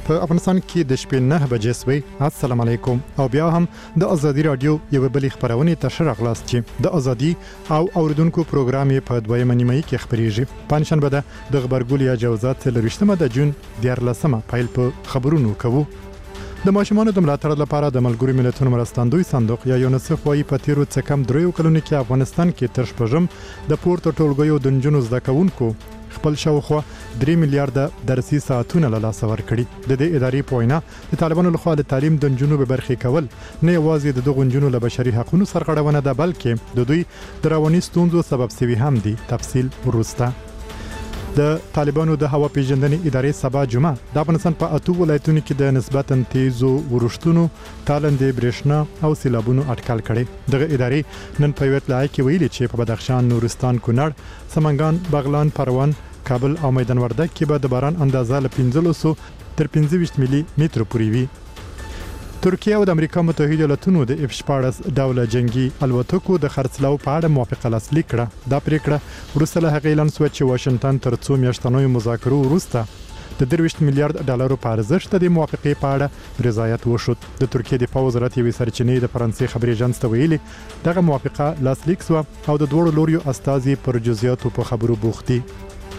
په افغانستان کې د شپې 9 بجې سوي. السلام علیکم. او بیا هم د ازادي رادیو یو بل خبرونه تشر اغلاس چې د ازادي او اوریدونکو پروګرام په 2 نیمه کې خبريږي. پنځشنبه د خبرګولیا جوزات لریشتمه د جون 14مه پایل په خبرونو کوو. د ماشومانو د ملاتړ لپاره د ملګرو ملتونو مرستندوی صندوق یا یونیسف وايي په تیرو څه کم 3 کلونو کې افغانستان کې تر شپږم د پورته ټولګیو د نجونو زده کوونکو خپل شاوخوا 3 میلیارډ درسي ساعتونه له لاسه ورکړي. د دې ادارې په وینا د طالبانو لخوا د تعلیم د نجونو به برخې کول نه یوازې د دغو نجونو له بشري حقوقو سرغړونه ده بلکې د دوی د رواني ستونزو سبب سوي هم دي. تفصیل وروسته. د طالبانو د هوا پیژندنې ادارې سبا جمعه د افغانستان په 8 ولایتونو کې د نسبتاً تیزو ورښتونو تالندې برېښنا او سیلابونو اټکل کړي. دغه ادارې نن په اطلاع کې ویلي چې په بدخشان، نورستان، کونړ، سمنګان، بغلان، پروان، کابل او میدان وردګ کې به د باران اندازه له 1500 تر 25 ملي متر پورې وي. ترکیه او د امریکا متحده ایالاتونو د F-14 ډوله جنگي الوتکو د خرڅلاو په اړه موافقه لاسلیک کړه. دا پریکړه وروسته له هغې اعلان شوه چې واشنگټن تر څو میاشتنیو مذاکرو وروسته د 23 میلیارډ ډالرو په ارزښت د موافقې په اړه رضایت وشود. د ترکیه د دفاع وزارت یوې سرچینې د فرانسې خبري اژانس ته ویلي دغه موافقه لاسلیک شوه او د دوه لوريو استازي پر جزئیاتو په خبرو بوخت دي.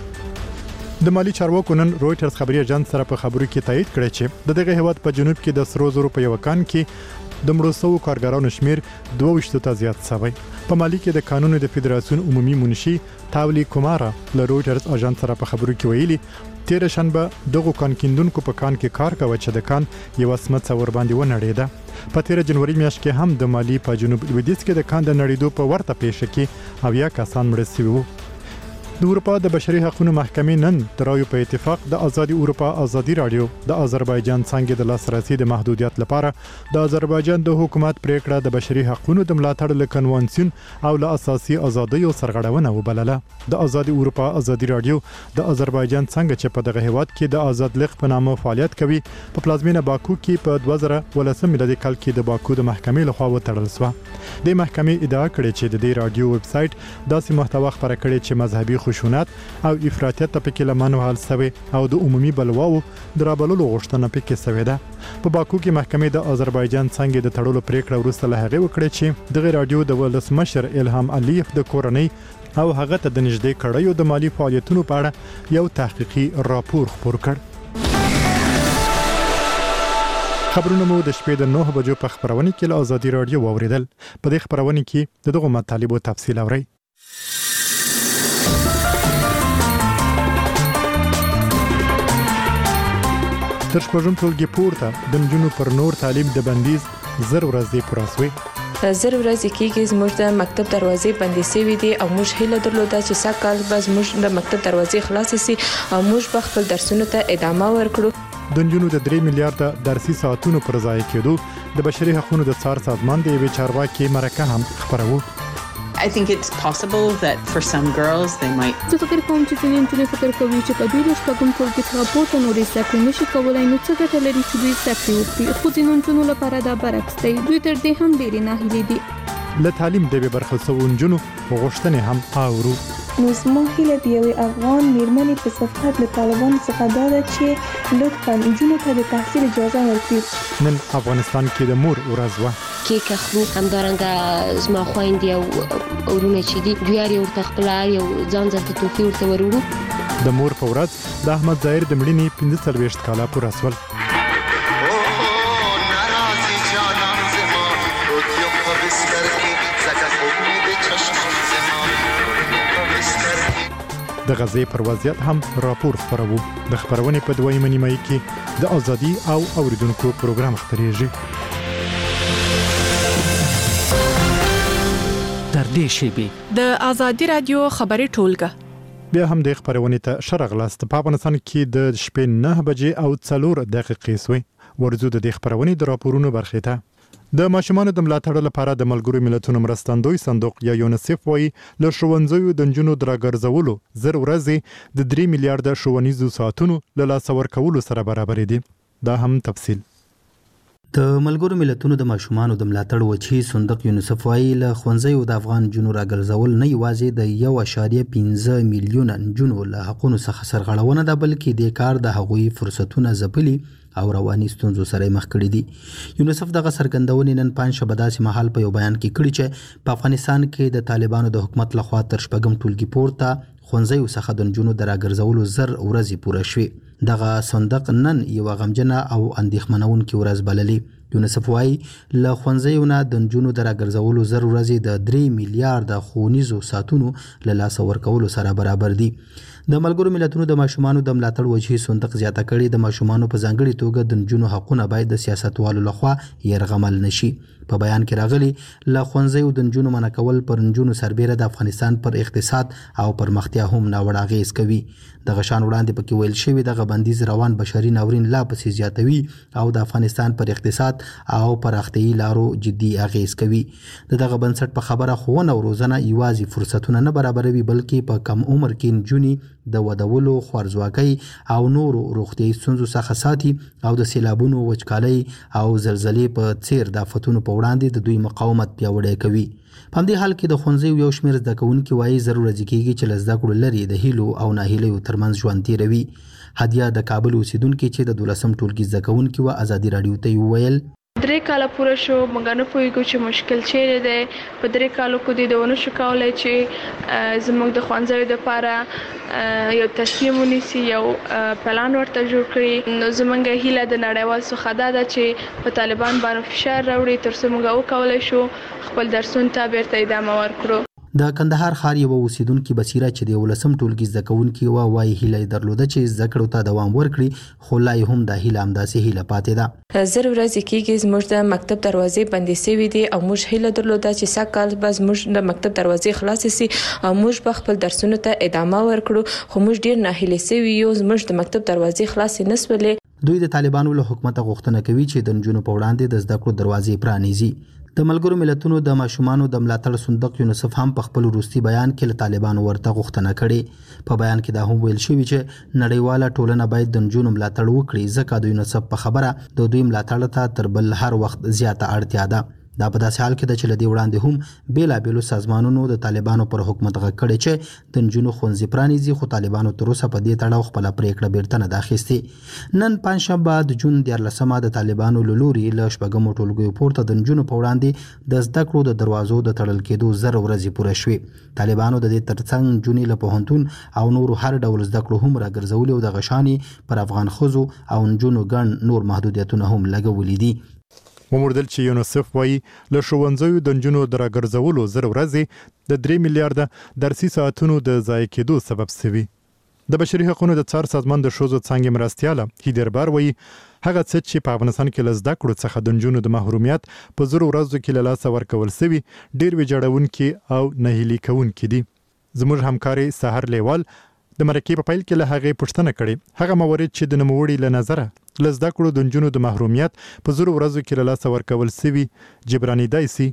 د مالی چارواکو نن رويټرز خبري اژانس سره په خبرو کې تایید کړی چې د دغه هیواد په جنوب کې د سرو زرو په یو کان کې د مړو شوو کارګرانو شمیر 22 ته زیات شوی. په مالی کې د قانون د فدراسیون عمومي منشي تاولی کومارا له رويټرز اژانس سره په خبرو کې ویلي تیر شنبه دغه کان کیندونکو په کان کې کار کوي چې د کان یو سمڅ ور باندې ونړېده. په تیر جنوري میاشت کې هم د مالی په جنوب لویدیځ کې د کان د نړېدو په ورته پیښه کې اویا کسان مړ شوي وو. د اروپا د بشري حقوقو محکمې نن ترایو په اتفاق د ازادي اروپا ازادي رادیو د آذربایجان څنګه د لاسرسي د محدودیت لپاره د آذربایجان د حکومت پریکړه د بشري حقوقو د ملاتړ له کنوانسیون او له اساسي ازادیو سرغړونه وبلله. د ازادي اروپا ازادي رادیو د آذربایجان څنګه چې په دغه هیواد کې د آزاد لیق په نامه فعالیت کوي په پلازمینه باکو کې په 2013 میلادي کال کې د باکو د محکمې لخوا وتړل شو. د محکمې ادعا کړې چې د دې رادیو ویب سټ داسې محتوا خبره کړې چې مذهبي خشونت او افراطیت په کې لمنو حل شوی او د عمومي بلواو درابلو غوښتنه په کې شوی ده. په باکو کې محکمې د آذربایجان څنګه د تړلو پریکړه وروسته له هغه وکړه چې دغه رادیو د ولسمشر الهام علیف د کورنۍ او هغه ته د نږدې کړیو د مالی فعالیتونو په اړه یو تحقیقي راپور خپور کړ. خبرونه مو د شپې د 9 بجو په خبرونه کې له ازادي رادیو واوریدل. په دې خبرونه کې دغه مطالبو تفصیل اورئ. تر شپږم ټولګي پورته د نجونو پر نور تعلیم د بندیز 0 ورځې پوره شوې. 0 ورځې کېږي زموږ د مکتب دروازې بندې شوې دي او موږ هیله درلوده چې سږ کال به زموږ د مکتب دروازې خلاصې شي او موږ به خپل درسونو ته ادامه ورکړو. د نجونو د 3 میلیارډ درسي ساعتونو پر ځای کېدو د بشري حقوقو د څار سازمان د یوې چارواکي مرکه هم خبرو. I think it's possible that for some girls they might. زه فکر کوم چې ځینې نجونې فکر کوي چې په دوی د شپږم ټولګي څخه پورته نورې زده کړې نشي کولی نو څه ګټه لري چې دوی زده کړې وکړي. خو ځینو نجونو لپاره دا برعکس دی. دوی تر دې هم ډېرې ناهیلې دي. له تعلیم د بې برخې شوو نجونو غوښتنې هم اورو. نو زما هیله د یوې افغان میرمنې په صفت له طالبانو څخه دا ده چې لطفاً نجونو ته د تحصیل اجازه ورکړي. نن افغانستان کې د مور ورځ وه. کیک اخلو همدارنګه زما خویندې او ورونه چې دي دوی یې ورته خپل یو ځان ځانته توفي ورته وروړو. د مور په ورځ د احمد ظاهر د مړینې 45 کاله پوره شول. د غزې پر وضعیت هم راپور خبرو. د خبرونې په 2 نیمه کې د ازادي او اوریدونکو پروګرام خبريږي. تر دې شیبې د ازادي رادیو خبري ټولګه بیا هم د خبرونې ته شرغلاست. په افغانستان کې د شپې 9 بجې او 4 دقیقې سوې. ورزو د خبرونې د راپورونو برخه ته د ماشومانو د ملاتړ لپاره د ملګرو ملتونو مرستندوی صندوق یا یونیسف وايي له ښوونځیو د نجونو درګرځولو 0 ورځې د 3 میلیارډ ښوونیزو ساعتونو له لاسه ورکولو سره برابر دي. دا هم تفصیل. د ملګرو ملتونو د ماشومانو د ملاتړ وچی صندوق یونیسف وايي له ښوونځیو د افغان نجونو راګرځول نه یوازې د 1.15 میلیون نجونو له حقونو څخه سرغړونه ده بلکې د کار د هغوی فرصتونه ځپلي او رواني ستونزو سره مخ کړي دي. یونیسف دغه څرګندونې نن پنځشنبه داسې مهال په یو بیان کې کړي چې په افغانستان کې د طالبانو د حکومت لخوا تر شپږم ټولګي پورته ښوونځیو څخه د نجونو د راګرځولو 1000 ورځې پوره شوې. دغه صندوق نن یو غمجنه او اندېښمنونکې ورځ بللې. یونیسف وايي له ښوونځیو نه د نجونو د راګرځولو 1000 ورځې د 3 میلیارډ ښوونیزو ساعتونو له لاسه ورکولو سره برابر دي. د ملګرو ملتونو د ماشومانو د ملاتړ وجهي صندوق زیاته کړې د ماشومانو په ځانګړي توګه د نجونو حقونه باید د سیاستوالو لخوا یرغمل نشي. په بیان کې راغلي له ښوونځیو د نجونو منع کول پر نجونو سربیره د افغانستان پر اقتصاد او پرمختیا هم ناوړه اغیز کوي. دغه شان وړاندې پکې ویل شوی دغه بندیز روان بشري ناورین لا پسې زیاتوي او د افغانستان پر اقتصاد او پراختیایي لارو جدي اغیز کوي. دغه بنسټ په خبره ښوونه او روزنه یوازې فرصتونه نه برابروي بلکې په کم عمر کې نجونې د ودولو خوارځواکۍ او نورو روغتیایي ستونزو څخه ساتي او د سیلابونو وچکالۍ او زلزلې په څیر د آفتونو په وړاندې د دوی مقاومت پیاوړی کوي. په همدې حال کې د ښوونځیو یو شمېر زده کوونکي وایي ضرورت کېږي چې له زده کړو لرې د هیلو او ناهیلیو ترمنځ ژوند تېروي. هدیه د کابل اوسیدونکې چې د 12م ټولګي زده کوونکي وه ازادي راډیو ته وویل 3 کاله پوره شو موږ نه پوهیږو چې مشکل چیرې دی. په 3 کالو کې د ونه شو کولای چې زموږ د ښوونځیو لپاره یو تصمیم ونیسي یو پلان ورته جوړ کړي. نو زموږ هیله د نړیوال څخه دا ده چې په طالبان باندې فشار راوړي تر څو موږ وکولای شو خپل درسونه ته بیرته ادامه ورکړو. د کندهار ښار یو اوسیدونکي بصیره چې د 12م ټولګي زده کوونکي وایي هیله یې درلوده چې زده کړو ته دوام ورکړي خو لا هم د هیله همداسې هیله پاتې ده. 1000 ورځې کېږي زموږ د مکتب دروازې بندې شوې دي او موږ هیله درلوده چې سږ کال به زموږ د مکتب دروازې خلاصې شي او موږ به خپل درسونو ته ادامه ورکړو خو موږ ډیر ناهیلي شوي یو زموږ د مکتب دروازې خلاصې نسولې. دوی د طالبانو له حکومت غوښتنه کوي چې د نجونو په وړاندې د زده کړو دروازې پرانیزي. د ملګرو ملتونو د ماشومانو د ملاتړ صندوق یونیسف هم په خپل وروستي بیان کې له طالبانو ورته غوښتنه کړې. په بیان کې دا هم ویل شوی چې نړیواله ټولنه باید د نجونو ملاتړ وکړي ځکه د یونیسف په خبره د دوی ملاتړ ته تر بل هر وخت زیاته اړتیا ده. دا په داسې حال کې ده چې له دې وړاندې هم بیلابیلو سازمانونو د طالبانو پر حکومت غږ کړی چې د نجونو ښوونځي پرانیزي خو طالبانو تر اوسه په دې تړاو خپله پرېکړه بیرته نه ده اخیستې. نن پنجشنبه د جون 14مه د طالبانو له لورې له شپږمو ټولګیو پورته د نجونو په وړاندې د زده کړو د دروازو د تړل کېدو 1000 ورځې پوره شوې. طالبانو د دې ترڅنګ نجونې له پوهنتون او نورو هر ډول زده کړو هم راګرځولي او دغه شانې پر افغان ښځو او نجونو ګڼ نور محدودیتونه هم لګولي دي. وموردل چې یونیسف وايي له ښوونځیو د نجونو د راګرځولو 1000 ورځې د 3 میلیارډ درسي ساعتونو د ضایع کېدو سبب شوي. د بشري حقوقو د څار سازمان د ښځو څانګې مرستیاله هیدر بار وايي هغه څه چې په افغانستان کې له زده کړو څخه د نجونو د محرومیت په 1000 ورځو کې له لاسه ورکول شوي ډېر ویجاړونکي او ناهیلي کوونکي دي. زموږ همکاري سحر لیوال د مرکې په پیل کې له هغې پوښتنه کړې هغه موارد چې د نوموړي له نظره له زده کړو د نجونو د محرومیت په 1000 ورځو کې له لاسه ورکول شوي جبرانېدای شي.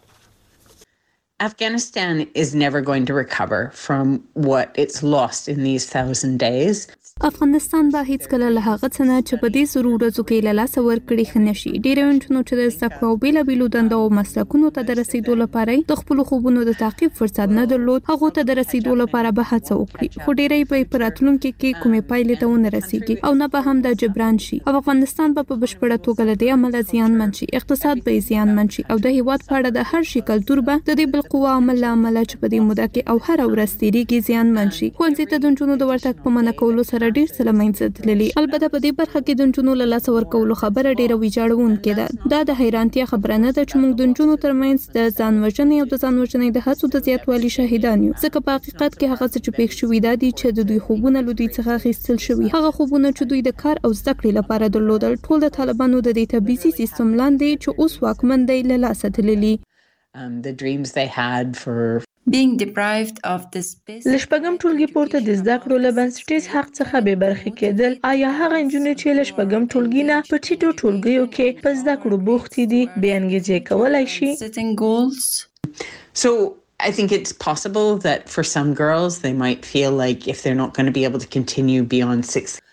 Afghanistan is never going to recover from what it's lost in these 1000 days. افغانستان به هیڅ کله له هغه څه نه چې په دې سرو ورځو کې له لاسه ورکړي خنشي. ډېر نجونو چې د زده کړو بیلابیلو دندو او مسلکونو ته د رسیدو لپاره د خپل خوبونو د تعقیب فرصت نه درلود هغه ته د رسیدو لپاره به هڅه وکړي خو ډېرې په راتلونکي کې کومې پایلې ته ونه رسیږي او نه به هم د جبران شي. افغانستان به په بشپړه توګه له دې عمله زیانمن شي، اقتصاد به زیانمن شي او د هیواد په اړه د هر شي کلتور به د دې بالقوه عمل عمله چې په دې موده کې او هر ورځ تیریږي زیانمن شي. ښوونځي ته د نجونو د ورتګ په منع کولو سره ډېر څه له منځه تللي. البته په دې برخه کې د نجونو له لاسه ورکولو خبره ډېره ویجاړونکې ده. دا د حیرانتیا خبره نه ده چې موږ د نجونو ترمنځ د ځان وژنې او د ځان وژنې د هڅو د زیاتوالي شاهدان یو. ځکه په حقیقت کې هغه څه چې پېښ شوي دا دي چې د دوی خوبونه له دوی څخه اخیستل شوي. هغه خوبونه چې دوی د کار او زده کړې لپاره درلودل ټول د طالبانو د دې تبعیضي سیستم لاندې چې اوس واکمن دی له لاسه تللي. The dreams they had for being deprived of the space. لشپږم ټولګي پورته د زده کړو له بنسټیز حق څخه بې برخې کېدل. آیا هغه نجونې چې لشپږم ټولګي نه په ټیټو ټولګیو کې په زده کړو بوختې دي بې انګېزې کولای شي؟ Setting goals. So I think it's possible that for some girls they might feel like if they're not going to be able to continue beyond 6th.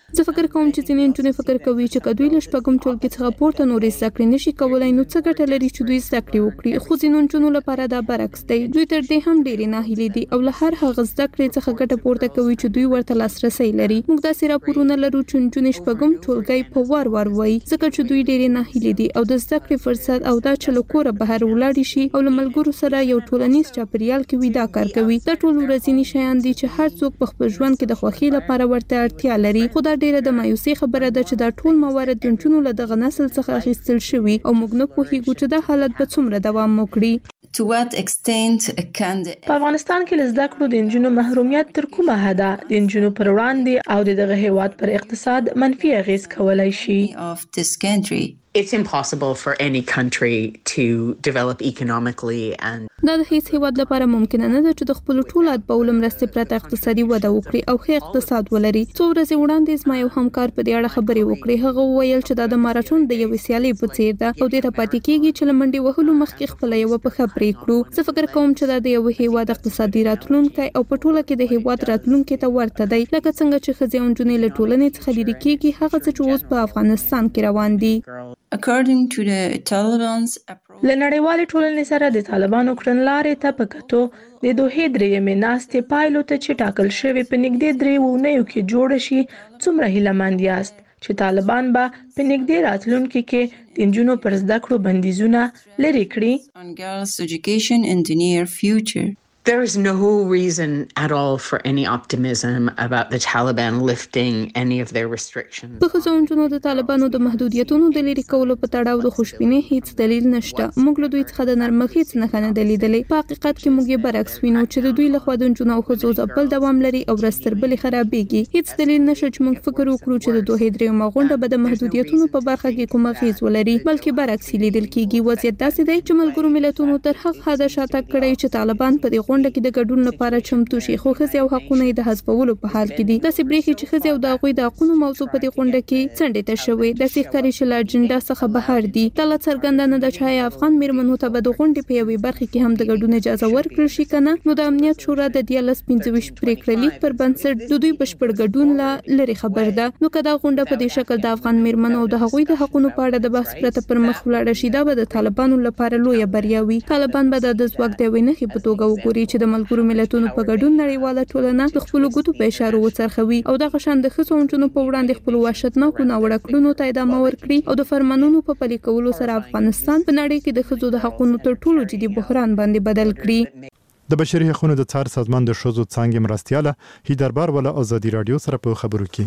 زه فکر کوم چې ځینې نجونې فکر کوي چې کدوې له شپږم ټولګي څخه پورته نورې زده کړې نشي کولای نو څه ګټه لري چې دوی زده کړې وکړي، خو ځینو نجونو لپاره دا برعکس دی. دوی تر دې هم ډېرې ناهیلې دي او له هر هغه زده کړې څخه ګټه پورته کوي چې دوی ورته لاسرسی لري. موږ داسې راپورونه لرو چې نجونې شپږم ټولګی په وار وایي ځکه چې دوی ډېرې ناهیلې دي او د زده کړې فرصت او دا چې له کوره بهر ولاړ شي او له ملګرو سره یو ټولنیز چاپیریال کې وي دا کار کوي. دا ټول ورځنی شیان دي چې هر څوک په خپل ژوند کې د خوښۍ لپاره ورته اړتیا لري. خو دا ډېره د مایوسۍ خبره ده چې دا ټول موارد د نجونو له دغه نسل څخه اخیستل شوي او موږ نه پوهیږو چې دا حالت به څومره دوام وکړي. To what extent can په افغانستان کې له زده کړو د نجونو محرومیت تر کومه حده د نجونو پر وړاندې او دغه هیواد پر اقتصاد منفي اغیز کولای شي؟ of this country? It's impossible for any country to develop economically and دا د هیڅ هیواد لپاره ممکن نه ده چې د خپل ټول اتباعو مرستې پرته اقتصادي وده وکړي او ښه اقتصاد ولري. څو ورځې وړاندې زما یو همکار په دې اړه خبرې وکړې. هغه وویل چې دا د ماراتون د یوې سیالۍ په څیر ده او دې ته پاتې کېږي چې له منډې وهلو مخکې خپله یوه پښه پرې کړو. زه فکر کوم چې دا د یو هیواد اقتصادي راتلونکی او په ټوله کې د هیواد راتلونکي ته ورته دی، لکه څنګه چې ښځې او نجونې له ټولنې څخه لرې کېږي هغه څه چې اوس په افغانستان کې روان دي. According to the Taliban's approach, له نړیوالې ټولنې سره د طالبانو کړنلارې ته په کتو د دوحې درېیمې ناستې پایلو ته چې ټاکل شوې په نږدې 3 اونیو کې جوړ شي څومره هیلهمند یاست چې طالبان به په نږدې راتلونکي کې د نجونو پر زده کړو بندیزونه لرې کړي؟ on girls' education in the near future. there is no reason at all for any optimism about the Taliban lifting any of their restrictions. په ښځو د طالبانو د محدودیتونو د لرې کولو په تړاو د خوشبینۍ هیڅ دلیل نشته. موږ له دوی څخه د نرمښت هیڅ نښه نه ده لیدلې. په حقیقت کې موږ یې برعکس وینو چې د دوی لخوا د نجونو او ښځو ځپل دوام لري او ورځ تر بلې خرابېږي. هیڅ دلیل نشته چې موږ فکر وکړو چې د دوحې درېیمه غونډه به د محدودیتونو په برخه کې کوم اغېز ولري، بلکې برعکس لیدل کېږي. وضعیت داسې دی چې ملګرو ملتونو تر هغه حده شاتګ کړی چې طالبان په دې غونډه کې د ګډون لپاره چمتو شي، خو ښځې او حقونه یې د حذفولو په حال کې دي. داسې برېښي چې ښځې او د هغوی د حقونو موضوع په دې غونډه کې څنډې ته شوې. داسې ښکاري چې له اجنډا څخه بهر دي. دا لا څرګنده نه ده چې آیا افغان میرمنو ته به د غونډې په یوې برخه کې هم د ګډون اجازه ورکړل شي که نه. نو د امنیت شورا د 1325 پرېکړه لیک پر بنسټ د دوی بشپړ ګډون لا لرې خبر ده. نو که دا غونډه په دې شکل د افغان میرمنو او د هغوی د حقونو په اړه د بحث پرته پر مخ ولاړه شي، دا به د طالبانو لپاره لویه بریا وي. طالبان به د ځواک د یوې نښې په توګه وګوري چې د ملګرو ملتونو په ګډون نړیواله ټولنه د خپلو ګوتو په اشارو وڅرخوي او دغه شان د ښځو او نجونو په وړاندې خپلو وحشتناکو ناوړه کړنو ته ادامه ورکړي او د فرمانونو په پلي کولو سره افغانستان په نړۍ کې د ښځو د حقونو تر ټولو جدي بحران باندې بدل کړي. د بشري حقوقو د څار سازمان د ښځو څانګې مرستیاله هیدربار ولا ازادي رادیو سره په خبرو کې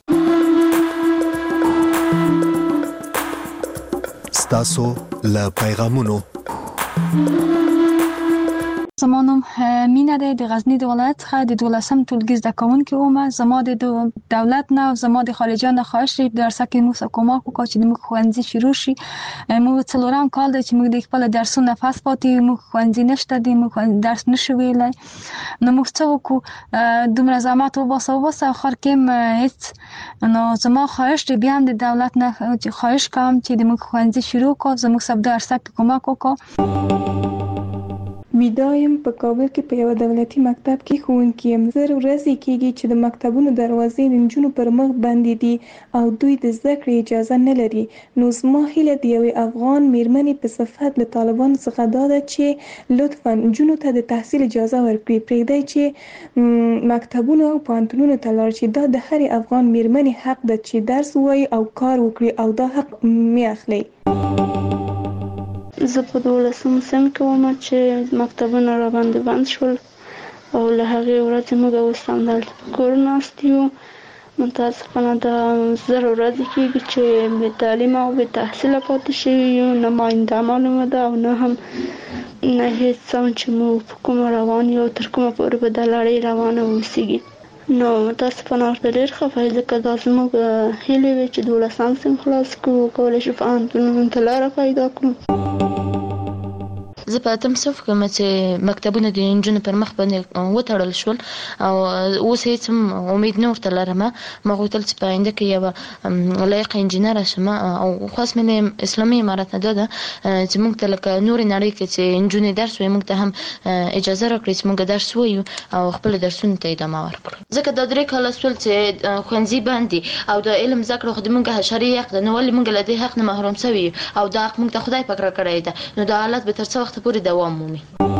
ستاسو له پیغامونو. زما نوم مینه ده، د غزنی د ولایت څخه د 12م ټولګي زده کوونکې وم. زما د دولت نه او زما د خارجه نه خواهش دی درسه کې موږ کومک وکړو چې موږ ښوونځي شروع شي. موږ څلورم کال دی چې موږ د خپل درسونه پاس پاتې یو، موږ ښوونځي نشته دی، موږ درس نشو ویلای. نو موږ څه وکړو؟ دومره زحمت وباسه اخر کې هیڅ. نو زما خواهش دی بیا د دولت نه خواهش کوم چې د موږ ښوونځي شروع کړو، زموږ سب درسه کې کومک وکړو. ویدایم په کابل کې په یو دولتي مکتب کې ښوونکی یم. زر ورځې کېږي چې د مکتبونو دروازې د نجونو پر مخ بندې دي او دوی د زده کړې اجازه نه لري. نو زما هیله د یوې افغان میرمنې په صفت له طالبانو څخه دا ده چې لطفا نجونو ته د تحصیل اجازه ورکړي، پرېږدئ چې مکتبونو او پوهنتونونو ته لاړ شي. دا د هرې افغان میرمنې حق ده چې درس ووایي او کار وکړي او دا حق مې اخلي. زه په 12م صنف کې وم چې مکتبونه راباندې بند شول او له هغې ورځې موږ اوس همدلته په کور ناست یو. متاسفانه دا زر ورځې کېږي چې بې تعلیمه او بې تحصیله پاتې شوي یو. نه ماینده معلومه ده او نه هم نه هېڅ څه چې موږ په کومه روان یو تر کومه پورې به دا لړۍ روانه اوسېږي. نو متاسفانه ورته ډېر خفه یم ځکه دا زموږ هیلې وې چې 12م صنف خلاص کړو، کولی شو پوهنتونونو ته لاره پیدا کړو. زه په اتم صف کې چې مکتبونه د نجونو پر مخ باندې وتړل شول او اوس هیڅ امید نه ورته لرم. ما غوښتل چې په آینده کې یو لایق انجینر شم او خاص مې اسلامي امارت نه ده چې موږ ته لکه نور نړۍ کې چې نجونې درس وایي موږ ته هم اجازه راکړي چې موږ درس وایو او خپل درسونو ته ادامه ورکړو. ځکه دا 3 کاله شول چې ښوونځي باندې او د علم زده کړه خو د موږ حشري حق ده، نو ولې موږ له دې حق نه محروم شوي او دا حق موږ ته خدای پاک راکړی ده، نو دا حالت به تر څو وخت پورې دوام مومي.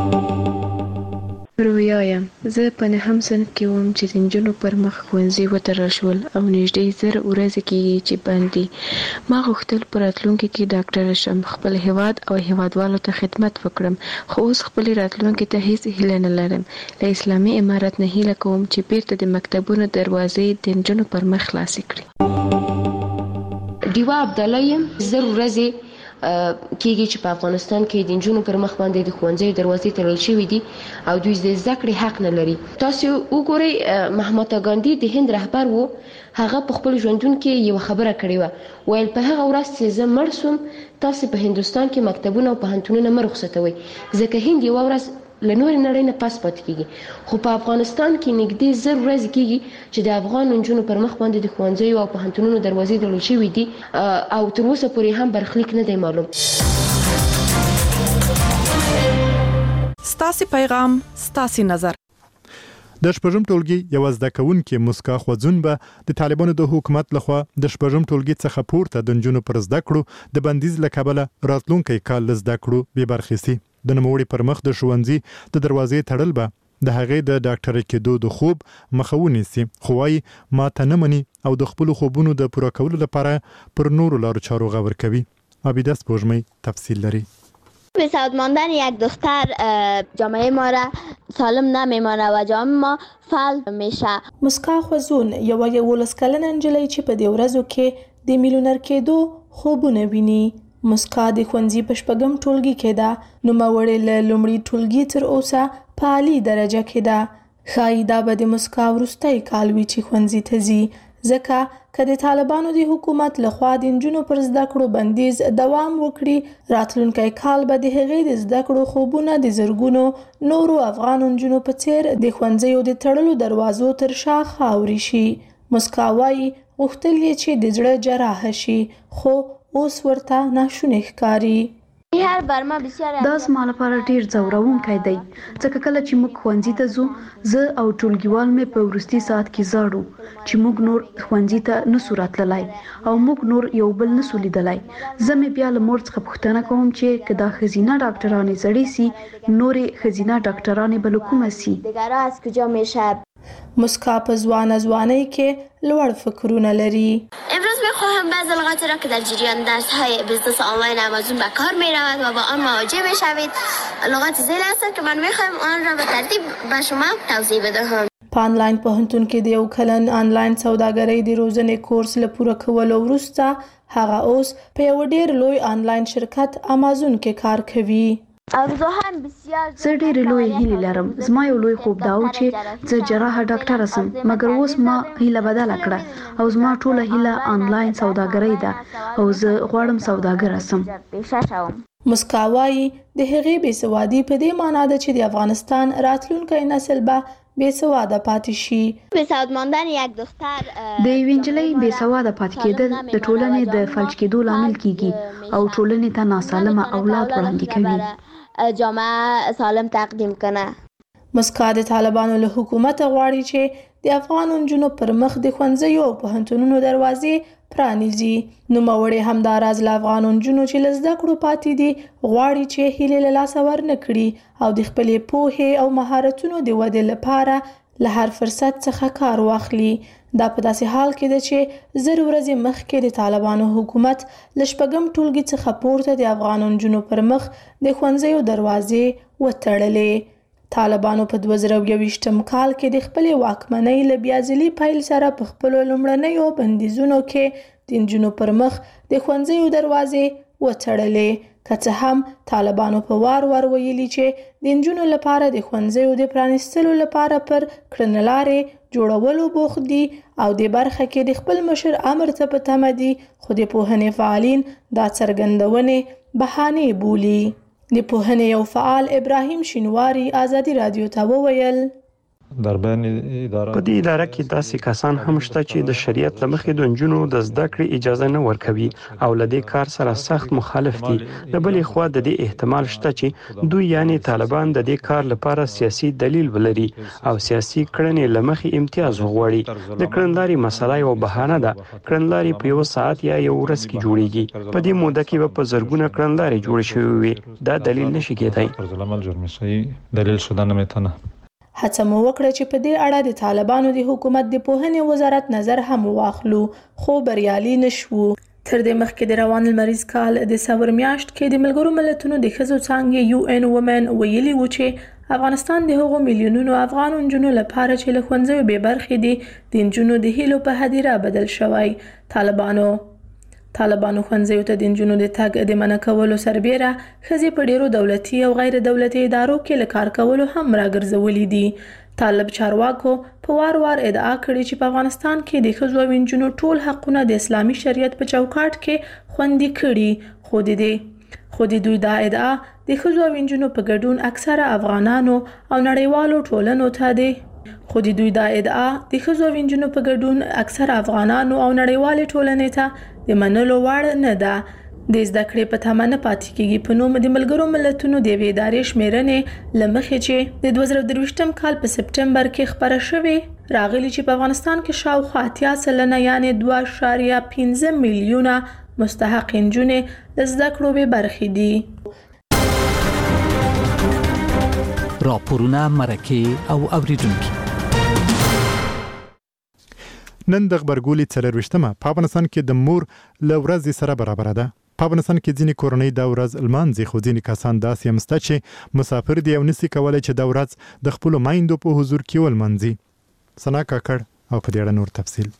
رویا یم. زه په 9م صنف کې وم چې د نجونو پر مخ ښوونځي وتړل شول او نږدې 1000 ورځې کېږي چې بند دي. ما غوښتل په راتلونکي کې ډاکټره شم، خپل هیواد او هیوادوالو ته خدمت وکړم، خو اوس خپل راتلونکي ته هیڅ هیله نه لرم. له اسلامي امارت نه هیله کوم چې بیرته د مکتبونو دروازې د نجونو پر مخ خلاصې کړي. دیوا عبدالله یم. 1000 ورځې کېږي چې په افغانستان کې د نجونو پر مخ باندې د ښوونځیو دروازې تړل شوي دي او دوی د زده کړې حق نه لري. تاسو وګورئ مهاتما ګاندي د هند رهبر وو، هغه په خپل ژوندون کې یو خبره کړې وه، ویل په هغه ورځ چې زه مړ سوم تاسو په هندوستان کې مکتبونه او پوهنتونونه مه رخصتوئ، ځکه هند یوه ورځ له نورې نړۍ نه پاس پاتې کېږي. خو په افغانستان کې نږدې 1000 ورځې کېږي چې د افغان نجونو پر مخ باندې د ښوونځیو او پوهنتونونو دروازې تړل شوي دي او تر اوسه پورې هم برخلیک نه دی معلوم. ستاسو پیغام، ستاسو نظر. د شپږم ټولګي یو زده کوونکې مسکا خوځون به د طالبانو د حکومت لخوا د شپږم ټولګي څخه پورته د نجونو پر زده کړو د بندیز له کبله راتلونکي کال له زده کړو بې برخې سي. د نوموړي پر مخ د ښوونځي د دروازې تړل به د هغې د ډاکټر کېدو د خوب مخه ونیسي، خو وايي ماته نه مني او د خپلو خوبونو د پوره کولو لپاره پر نورو لارو چارو غور کوي. عابده سپوږمۍ تفصیل لري. به سعادت ماندن یک دختر جامعه ما را سالم نمیمانه و جامعه ما فلج میشه. مسکا خوځون یو 11 کلنه نجلۍ چې په دې ورځو کې د میلیونر کېدو خوبونه ویني. مسکا د ښوونځي په شپږم ټولګي کې ده، نوموړې له لومړي ټولګي تر اوسه په عالي درجه کې ده. ښایي دا به د مسکا وروستی کال وي چې ښوونځي ته ځي، ځکه که د طالبانو د حکومت لخوا د نجونو پر زده کړو بندیز دوام وکړي، راتلونکی کال به د هغې د زده کړو خوبونه د زرګونو نورو افغان نجونو په څیر د ښوونځیو د تړلو دروازو تر شا خاورې شي. مسکا وایي غوښتل یې چې د زړه جراحه شي، خو اوس ورته ناشونی ښکاري. دا زما لپاره ډیر ځورونکی دی، ځکه کله چې موږ ښوونځي ته ځو زه او ټولګیوال مې په وروستي ساعت کې زاړو چې موږ نور ښوونځي ته نسو راتللی او موږ نور یو بل نسو لیدلی. زه مې بیا له مور څخه پوښتنه کوم چې که دا ښځینه ډاکټرانې زړې سي، نورې ښځینه ډاکټرانې به له کومه سي. مسکا په ځوانۍ کې لوړ فکرونه لري. امروز میخواهم بعضی لغاتی را که در جریان درس‌های بیزنس آنلاین آمازون به کار می‌رود و با آن مواجه می‌شوید لغات ذیلی هستند که من می‌خواهم آن را به ترتیب به شما توضیح بدهم. په آنلاین پوهنتون کې د یو کلن آنلاین سوداګرۍ د روزنې کورس له پوره کولو وروسته هغه اوس په یو ډیر لوی آنلاین شرکت آمازون کې کار کوي. زه ډېرې لوی هیلې لرم. زما یو لوی خوب دا و چې زه جراحه ډاکټره سم، مګر اوس ما هیله بدله کړه او زما ټوله هیله آنلاین سوداګرۍ ده او زه غواړم سوداګره سم. مسکا وایي د هغې بېسوادي په دې معنا ده چې د افغانستان راتلونکی نسل به بېسواده پاتې شي. د یوې نجلۍ بېسواده پاتې کېدل د ټولنې د فلج کېدو لامل کیږي او ټولنې ته ناسالمه اولاد وړاندې کوي. جامعه سالم تقدیم کنه. مسکا د طالبانو له حکومت غواړي چې د افغان نجونو پر مخ د ښوونځیو او پوهنتونونو دروازې پرانیزي. نوموړې همداراز له افغان نجونو چې له زده کړو پاتې دي غواړي چې هیلې له لاسه ورنه کړي او د خپلې پوهې او مهارتونو د ودې لپاره له هر فرصت څخه کار واخلي. دا په داسې حال کې ده چې 1000 ورځې مخکې د طالبانو حکومت له شپږم ټولګي څخه پورته د افغان نجونو پر مخ د ښوونځیو دروازې وتړلې. طالبانو په 2021 کال کې د خپلې واکمنۍ له بیازلي پیل سره په خپلو لومړنیو بندیزونو کې د نجونو پر مخ د ښوونځیو دروازې وتړلې. که څه هم طالبانو په وار ویلي چې د نجونو لپاره د ښوونځیو د پرانیستلو لپاره پر کړنلارې جوړولو بوخت دي او د برخه کې د خپل مشر امر ته په تمه دي، خو د پوهنې فعالین دا څرګندونې بهانې بولي. د پوهنې یو فعال ابراهیم شینواری ازادي رادیو ته وویل په دې اداره کې داسې کسان هم شته چې د شریعت له مخې د نجونو د زده کړې اجازه نه ورکوي او له دې کار سره سخت مخالف دي. د بلې خوا د دې احتمال شته چې دوی یعنی طالبان د دې کار لپاره سیاسي دلیل ولري او سیاسي کړنې له مخې امتیاز وغواړي. د کړنلاري مسله یو بهانه ده. کړنلاري په یو ساعت یا یو ورځ کې جوړیږي. په دې موده کې به په زرګونه کړنلاري جوړ شوي وي. دا دلیل نشي کېدای. هڅه مو وکړه چې په دې اړه د طالبانو د حکومت د پوهنې وزارت نظر هم واخلو خو بریالي نشو. تر دې مخکې د روان لمریز کال د سفر میاشت کې د ملګرو ملتونو د ښځو څانګې UN Women ویلي و چې افغانستان د هغو میلیونونو افغان نجونو لپاره چې له ښوونځیو بې برخې دي د نجونو د هیلو په هدیره بدل شوی. طالبانو ښوونځیو ته د نجونو د تګ د منع کولو سربیره ښځې په ډیرو دولتي او غیر دولتي ادارو کې له کار کولو هم راګرځولي دي. طالب چارواکو په وار ادعا کړې چې په افغانستان کې د ښځو او نجونو ټول حقونه د اسلامي شریعت په چوکاټ کې خوندي کړي. خو د دوی دا ادعا د ښځو او نجونو په ګډون اکثره افغانانو او نړیوالو ټولنو ته د ټولنې ته د منلو وړ نه ده. د زده کړې په تمه نه پاتې کېږي په نوم د ملګرو ملتونو د یوې ادارې شمیرنې له مخې چې د 2023 کال په سپټمبر کې خپره شوې راغلي چې په افغانستان کې شاوخوا 80% یعنی 2.15 میلیونه مستحق نجونې د زده کړو بې برخې دي. راپورونه مرکه او اوریدونکو نن د خبرګولي 24مه په افغانستان کې د مور له ورځې سره برابر ده. په افغانستان کې ځینې کورنۍ دا ورځ لمانځي خو ځینې کسان داسې هم شته چې مسافر دي او نسي کولای چې دا ورځ د خپلو میندو په حضور کې ولمانځي. ثنا کاکړ او په دې اړه نور تفصیل.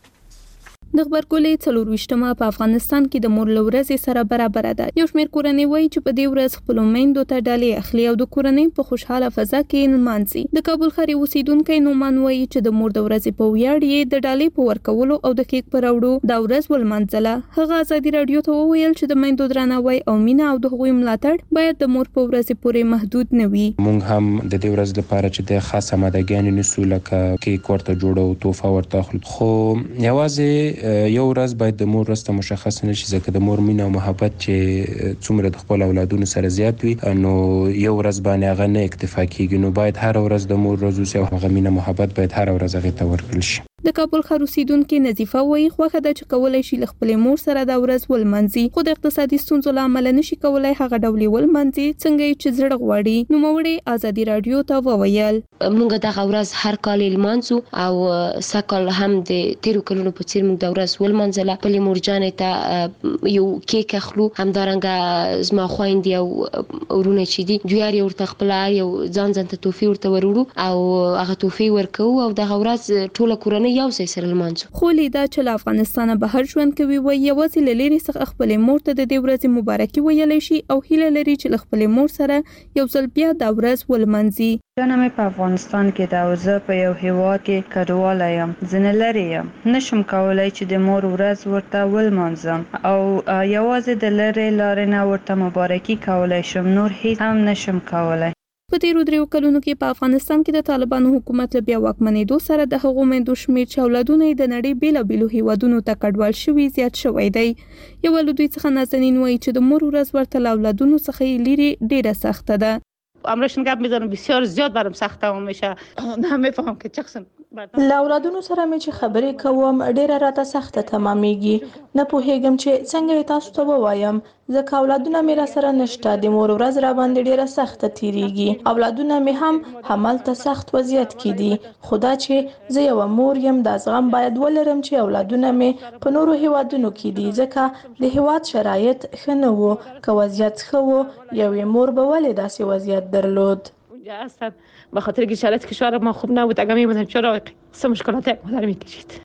د خبرګولي 24مه په افغانستان کې د مور له ورځې سره برابر ده. یو شمېر کورنۍ وایي چې په دې ورځ خپل میندو ته ډالۍ اخلي او د کورنۍ په خوشاله فضا کې لمانځي. د کابل ښار اوسیدونکو نومان وایي چې د مور د ورځې په ویاړ یې د ډالۍ په ورکولو او د کیک پر وړو دا ورځ ولمانځله. هغه ازادي رادیو ته وویل چې د میندو درناوی او مینه او د هغوی ملاتړ باید د مور په ورځې پورې محدود نه وي. موږ هم د دې ورځ لپاره چې د خاصه مادهګانې نیسو لکه کیک ورته جوړو توفه ورته اخلو خو یوازې یو ورځ باید د مور ورځ ته مشخص نشي ځکه د مور مینه او محبت چې څومره د خپل اولادونو سره زیات وي نو یو ورځ باندې هغه نه اکتفا کیږي. نو باید هر ورځ د مور ورځ او هغه مینه محبت باید هر ورځ هغه ته ورکړل شي. د کابل ښار اوسیدونکو نظیفه وایي خوښه ده چې کولای شي له خپل مور سره د ورځ ولمانځي خو د اقتصادي ستونزو له امله نشي کولای هغه ډول ولمانځي څنګه چې زړه غواړي. نو موړي ازادي رادیو ته وویل موږ دغه ورځ هر کال لمانځو او سکل هم د تیرو کلونو په څیر موږ د ورځ ولمانځله. په مورجانې ته یو کیک اخلو همدارنګه زما خويندې او ورونه چې دي دوی یې ورته خپل یو ځان ته توفي ورته ورورو او هغه توفي ورکو او دغه ورځ ټوله کورنۍ یو ځای سره لمانځو. خو لیدا چې له افغانستانه بهر ژوند کوي وایي یوازې له لرې څخه خپل مور ته د دې ورځې مبارکي ویلی شي او هیله لري چې له خپل مور سره یو ځل بیا د ورځ ولمانځي. جنمه په افغانستان کې دا وزه په یو هیواد کې کډواله یم ځنه لري نشم کولای چې د مور ورځ ورته ولمانځم او یوازې د لرې لارې نه ورته مبارکي کولای شم نور هیڅ هم نشم کولای. په تیرو 3 کلونو کې په افغانستان کې د طالبانو حکومت له بیا واکمنېدو سره د هغو میندو شمېر چې اولادونه یې د نړۍ بیلابیلو هیوادونو ته کډوال شوي زیات شوی دی. یو له دوی څخه نازنین وایي چې د مور ورځ ورته له اولادونو څخه لري ډیره سخته ده. امروشن گپ میزنم بسیار زیاد برام سخت تمام میشه. نمیفهم که چقسم له اولادونو سره مې چې خبرې کوم ډیره راته سخته تمامېږي. نه پوهېږم چې څنګه تاسو ته ووایم ځکه اولادونه مې را سره نشته. د مور ورځ را باندې ډیره سخته تیریږي. اولادونه مې هم همالته سخت وضعیت کې دي. خدا چې زه یو مور یم د زغم باید ولرم چې اولادونه مې په نورو هیوادونو کې دي ځکه د هیواد شرایط ښه نه وو. که وضعیت ښه وو یوې مور به ولې داسې وضعیت درلود. به خاطر که شرایط کشور ما خوب نبود اگر می‌بودم چرا سه مشکلات یک مادر می‌کشید.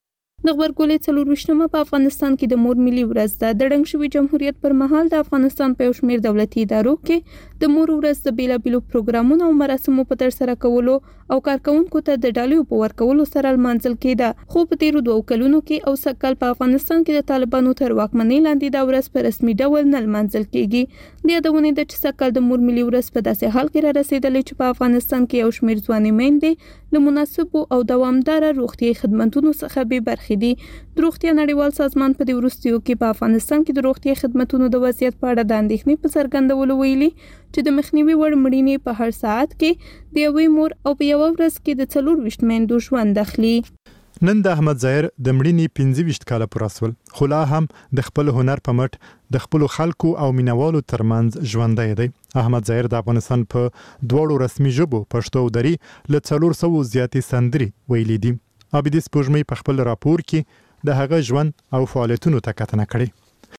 د غبرګولۍ 24مه په افغانستان کې د مور ملي ورځ ده. د ړنګ شوي جمهوریت پر مهال د افغانستان په یو شمېر دولتي ادارو کې د مور ورځ د بیلابیلو پروګرامونو او مراسمو په ترسره کولو او کارکونکو ته د ډالیو په ورکولو سره لمانځل کېده. خو په تیرو 2 کلونو کې او سږکال په افغانستان کې د طالبانو تر واکمنۍ لاندې دا ورځ په رسمي ډول نه لمانځل کېږي. د یادونې د چې سږکال د مور ملي ورځ په داسې حال کې را رسېدلې چې په افغانستان کې یو شمېر ځوانې میندې له مناسبو او دوامداره روغتیايي خدماتو څخه بې برخې دي. د روغتیا نړیوال سازمان په دې وروستیو کې په افغانستان کې د روغتیايي خدماتو د وضعیت په اړه د اندېښنې په څرګندولو ویلي چې د مخنیوي وړ مړینې په هر ساعت کې د یوې مور او په یوه ورځ کې د 24 میندو ژوند اخلي. نن د احمد ظاهر د مړینې 25 کاله پوره سول، خو لا هم د خپل هنر په مټ د خپل خلکو او مینوالو ترمنځ ژوندی دی. احمد ظاهر د افغانستان په 2 رسمي ژبو پښتو او دري له 400 زیاتې سندرې ویلي دي. عابدي سپوږمۍ په خپل راپور کې د هغه ژوند او فعالیتونو ته کتنه کړې.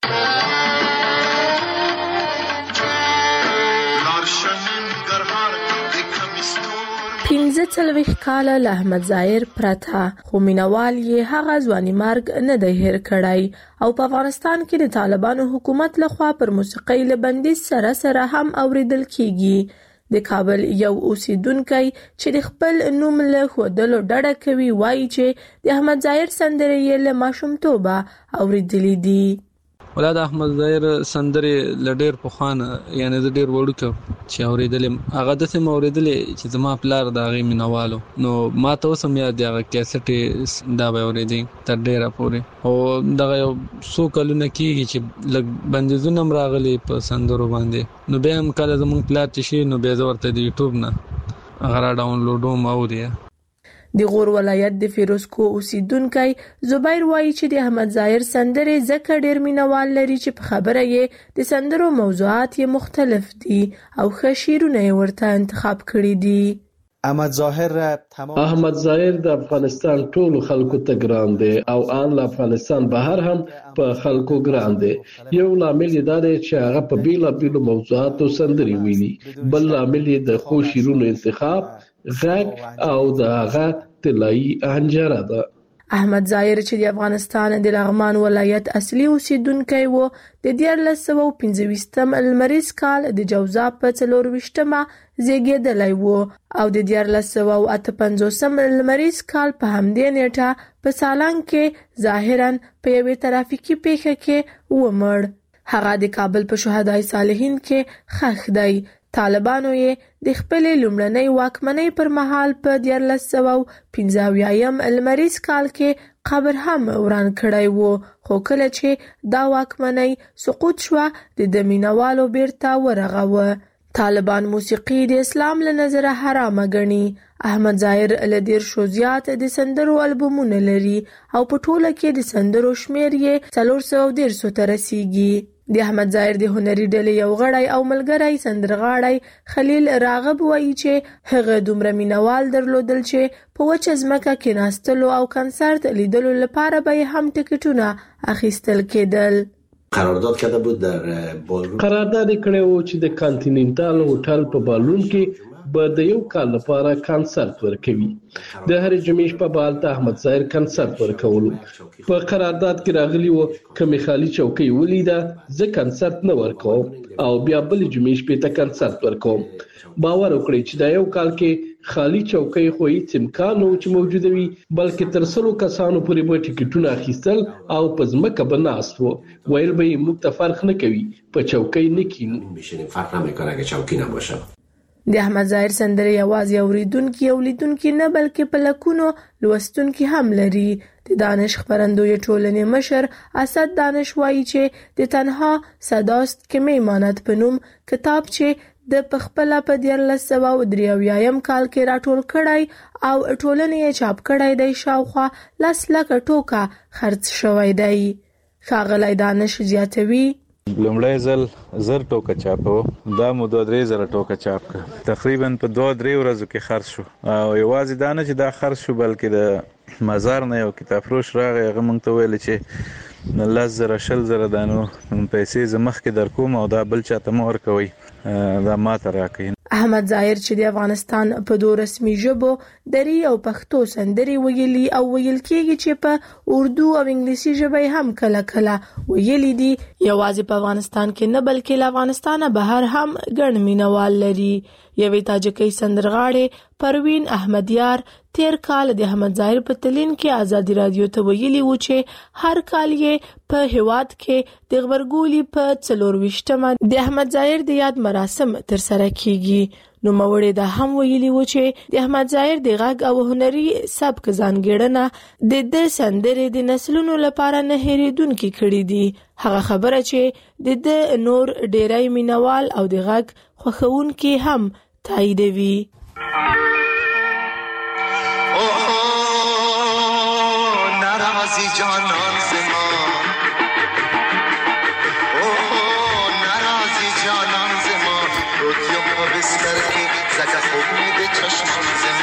45 کاله له احمد ظاهر پرته، خو مینوال یې هغه ځواني مرګ نه دی هېر کړی او په افغانستان کې د طالبانو حکومت لخوا پر موسیقۍ له بندیز سره هم اوریدل کیږي. د کابل یو اوسیدونکی چې د خپل نوم له ښودلو ډډه کوي وایي چې د احمد ظاهر سندرې یې له ماشومتوبه اوریدلې دي. ولا د احمد ظاهر سندرې لډیر په خوانه یعنی د ډیر وړوکه چې اوریدلې هغه د سم اوریدلې چې زما پلار د هغه مینوالو نو ما ته اوس هم یاد دی هغه کیسټ دا به اوریدې تر ډیره پورې او دغه یو څو کلونه کېږي چې لږ بندیزونه هم راغلي په سندرو باندې نو بیا هم کله زموږ پلار چې شي نو بیا زه ورته د یوټیوب نه هغه را ډاونلوډوم اوري. د غور ولایت د فیروزکو اوسیدونکی زبیر وایي چې د احمد ظاهر سندرې ځکه ډېر مینوال لري چې په خبره یې د سندرو موضوعات یې مختلف دي او ښه شعرونه یې ورته انتخاب کړي دي. احمد ظاهر د افغانستان ټولو خلکو ته ګران دی او ان له افغانستان بهر هم په خلکو ګران دی. یو لامل یې دا دی چې هغه په بیلابیلو موضوعاتو سندرې ویلي، بل لامل یې د ښو شعرونو انتخاب، غږ او د هغه طلایي اهنجره ده. احمد ظاهر چې د افغانستان د لغمان ولایت اصلي اوسیدونکی و، د 1925 لمریز کال د جوزا په 24مه زیږیدلی و او د 1958 لمریز کال په همدې نیټه په سالنګ کې ظاهرا په یوې ترافیکي پیښه کې ومړ. هغه د کابل په شهدای صالحین کې ښخ دی. طالبانو یې د خپلې لومړنۍ واکمنۍ پر مهال په 1915 لمریز کال کې قبر هم وران کړی و، خو کله چې دا واکمنۍ سقوط شوه د مینوالو بیرته ورغوه. طالبان موسیقي د اسلام له نظره حرامه ګڼي. احمد ظاهر له 10 زیات د سندرو البومونه لري او په ټوله کې د سندرو شمیر یې 410 ته رسیږي. د احمد ظاهر د هنري ډلې یو غړی او ملګری سندرغاړی خلیل راغب وایي چې هغه دومره مینوال درلودل چې په وچه ځمکه کېناستلو او کنسرت لیدلو لپاره به هم ټکټونه اخیستل کېدل. قرارداد کرده بود در بالون قرارداد کړی و چې د کانټیننټال هوټل په بالون کې به د یو کال لپاره کنسرت ورکوي. د هرې جمعې په بال ته احمد ظاهر کنسرت ورکولو. په قرارداد کې راغلی و کمی خالی چوکۍ ولیده زه کنسرت نه ورکوم او بیا بل جمعې شپې ته کنسرت ورکوم. باور وکړئ چې دا یو کال کې خالی چوکۍ خو هیڅ امکان نه چې موجوده وي، بلکې تر 100 کسانو پورې به ټیکټونه اخیستل او په ځمکه به ناست وو. ویل به یې موږ ته فرق نه کوي په چوکۍ نه کینو، فرق نمیکنه اگه چوکۍ نباشه. د احمد ظاهر سندرې یوازې اوریدونکي او لیدونکي نه بلکې په لکونو لوستونکي هم لري. د دانش خپرندوی ټولنې مشر اسد دانش وایي چې د تنها صداست که میماند په نوم کتاب چې د پخپله په 1983 کال کې راټول کړی او ټولنې یې چاپ کړی دی شاوخوا 10 لکه ټوکه خرڅ شوی دی. ښاغلی دانش زیاتوي لومړی ځل 1000 ټوکه چاپو، دا مو 2-3 زره ټوکه چاپ کړ، تقریبا په 2-3 ورځو کې خرڅ شو. او یوازې دا نه چې دا خرڅ شو بلکې د مزار نه یو کتاب فروش راغی، هغه موږ ته ویل چې 10,000-20,000 دانو پیسې زه مخکې در کوم او دا بل چاته مه ورکوئ، دا ماته راکوئ. احمد ظاهر چې د افغانستان په دوه رسمي ژبو دری او پښتو سندري ویلي او ویل کېږي چې په اردو او انګلیسي ژبه هم کله کله ویلي دي. یوازې په افغانستان کې نه بلکې له افغانستانه بهر هم ګڼ مینوال لري. یوې تاجکۍ سندرغاړې پروین احمدیار تیر کال د احمد ظاهر په تلین کې ازادي رادیو ته ویلي و چې هر کال یې په هیواد کې د غبرګولي په 24مه د احمد ظاهر د یاد مراسم تر سره کیږي. نو موري دا هم ویلي و چې د احمد ظاهر د غږ او هنري سبک ځانګړنه د سندرې د نسلونو لپاره نه هېریدونکې کړې دي. هغه خبره چې د نور ډیری مینوال او د غږ خوښونکي هم تاییدوي. ناراضی جانان زما ناراضی جانان زما روتیو پا بستر که زکه خوب میده چشمان زما